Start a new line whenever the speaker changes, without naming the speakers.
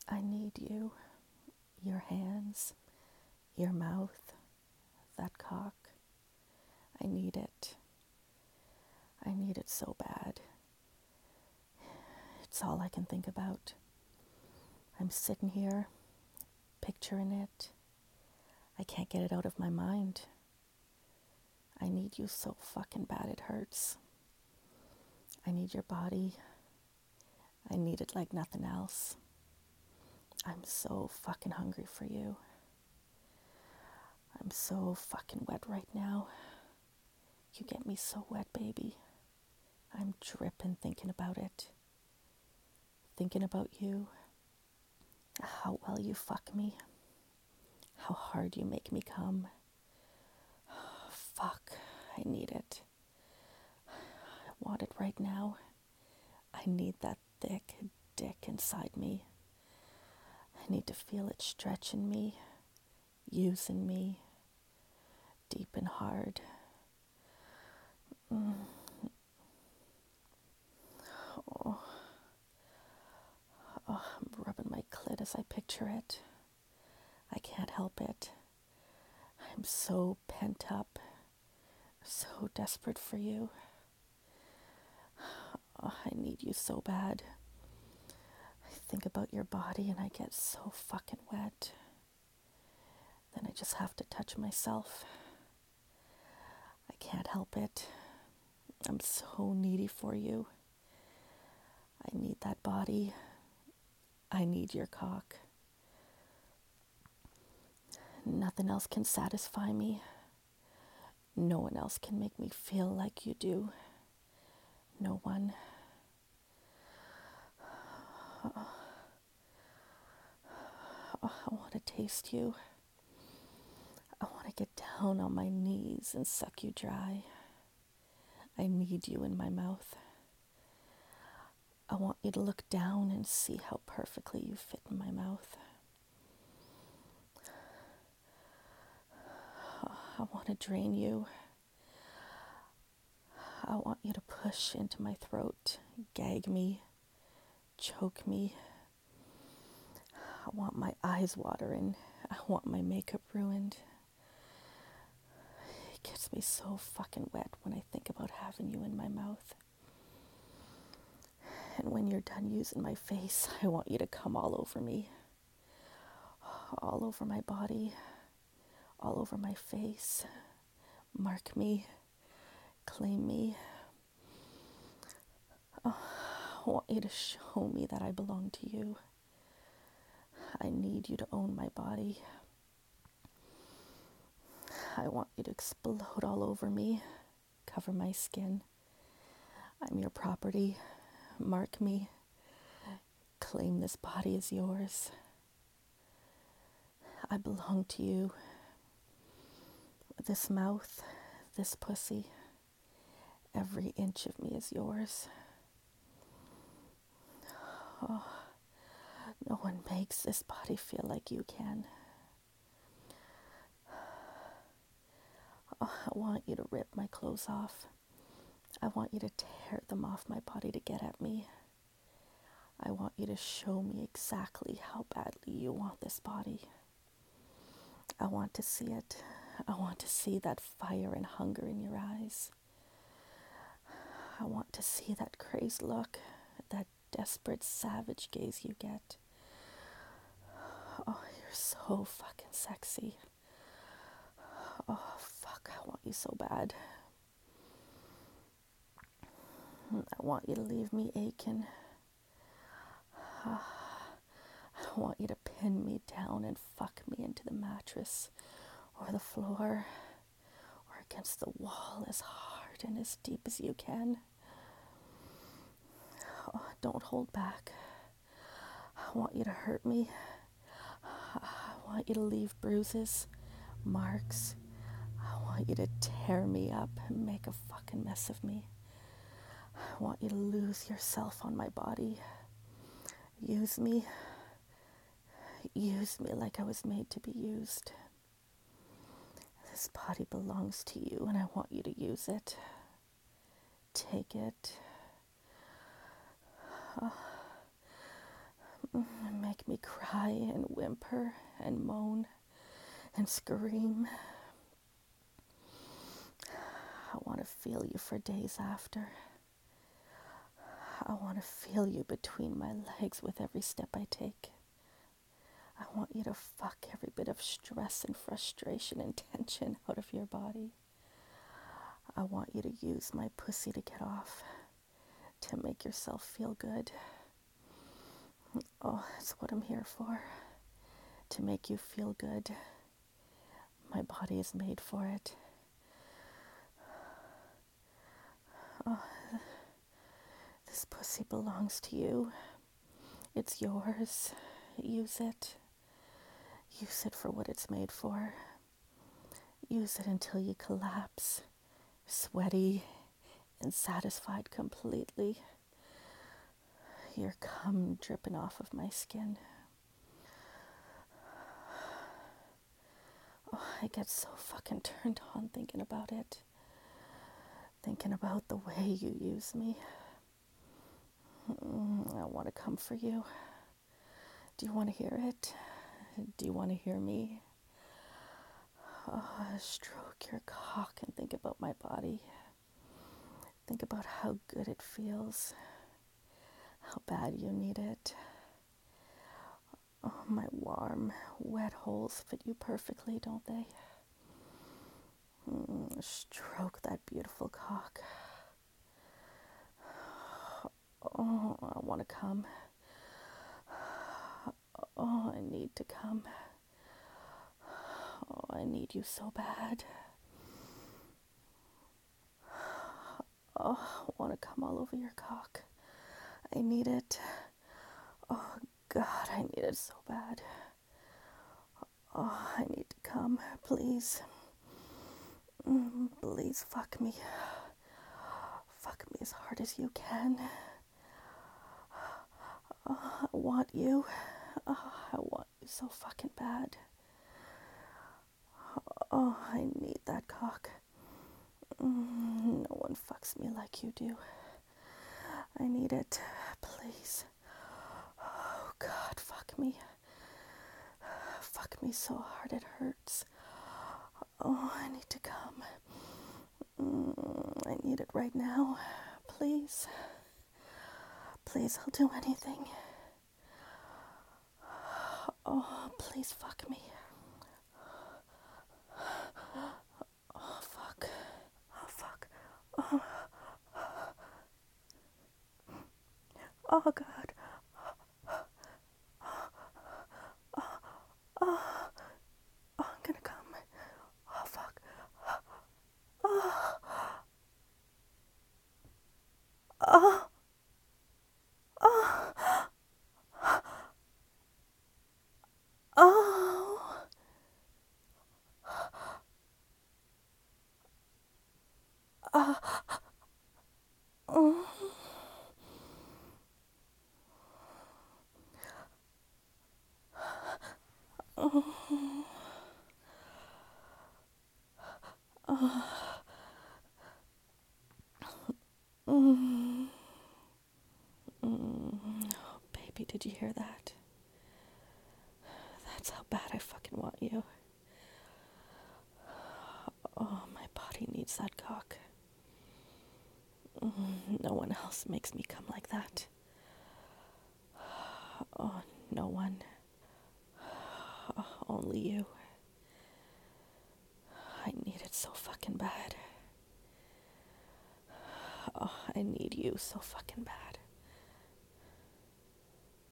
I need you, your hands, your mouth, that cock. I need it. I need it so bad. It's all I can think about. I'm sitting here, picturing it. I can't get it out of my mind. I need you so fucking bad it hurts. I need your body. I need it like nothing else. I'm so fucking hungry for you. I'm so fucking wet right now. You get me so wet, baby. I'm dripping thinking about it. Thinking about you. How well you fuck me. How hard you make me come. Fuck, I need it. I want it right now. I need that thick dick inside me. I need to feel it stretching me, using me, deep and hard. Oh. Oh, I'm rubbing my clit as I picture it. I can't help it. I'm so pent up, so desperate for you. Oh, I need you so bad. I think about your body and I get so fucking wet. Then I just have to touch myself. I can't help it. I'm so needy for you. I need that body. I need your cock. Nothing else can satisfy me. No one else can make me feel like you do. No one. Oh, I want to taste you. I want to get down on my knees and suck you dry. I need you in my mouth. I want you to look down and see how perfectly you fit in my mouth. I want to drain you. I want you to push into my throat, gag me, choke me. I want my eyes watering. I want my makeup ruined. It gets me so fucking wet when I think about having you in my mouth. And when you're done using my face, I want you to come all over me. All over my body. All over my face. Mark me. Claim me. Oh, I want you to show me that I belong to you. I need you to own my body. I want you to explode all over me. Cover my skin. I'm your property. Mark me. Claim this body as yours. I belong to you. This mouth, this pussy, every inch of me is yours. Oh, no one makes this body feel like you can. Oh, I want you to rip my clothes off. I want you to tear them off my body to get at me. I want you to show me exactly how badly you want this body. I want to see it. I want to see that fire and hunger in your eyes. I want to see that crazed look, that desperate, savage gaze you get. Oh, you're so fucking sexy. Oh, fuck, I want you so bad. I want you to leave me aching. I want you to pin me down and fuck me into the mattress or the floor or against the wall as hard and as deep as you can. Oh, don't hold back. I want you to hurt me. I want you to leave bruises, marks. I want you to tear me up and make a fucking mess of me. I want you to lose yourself on my body. Use me. Use me like I was made to be used. This body belongs to you and I want you to use it. Take it. Make me cry and whimper and moan and scream. I want to feel you for days after. I want to feel you between my legs with every step I take. I want you to fuck every bit of stress and frustration and tension out of your body. I want you to use my pussy to get off, to make yourself feel good. Oh, that's what I'm here for, to make you feel good. My body is made for it. Oh, this pussy belongs to you. It's yours. Use it. Use it for what it's made for. Use it until you collapse, sweaty and satisfied completely. Your cum dripping off of my skin. Oh, I get so fucking turned on thinking about it. Thinking about the way you use me. I want to come for you. Do you want to hear it? Do you want to hear me? Stroke your cock and think about my body. Think about how good it feels. How bad you need it. Oh, my warm, wet holes fit you perfectly, don't they? Stroke that beautiful cock. Oh, I want to come. Oh, I need to come. Oh, I need you so bad. Oh, I want to come all over your cock. I need it. Oh, God, I need it so bad. Oh, I need to come, please. Please fuck me. Fuck me as hard as you can. Oh, I want you. Oh, I want you so fucking bad. Oh, I need that cock. No one fucks me like you do. I need it. Please. Oh, God, fuck me. Fuck me so hard it hurts. Oh, I need to come. I need it right now. Please. Please, I'll do anything. Oh, please fuck me. Oh, fuck. Oh, fuck. Oh, God. Oh, I'm gonna come. Oh, fuck. Oh, oh. Baby, did you hear that? That's how bad I fucking want you. Oh, my body needs that cock. No one else makes me come like that. Oh, no one. Oh, only you. I need it so fucking bad. Oh, I need you so fucking bad.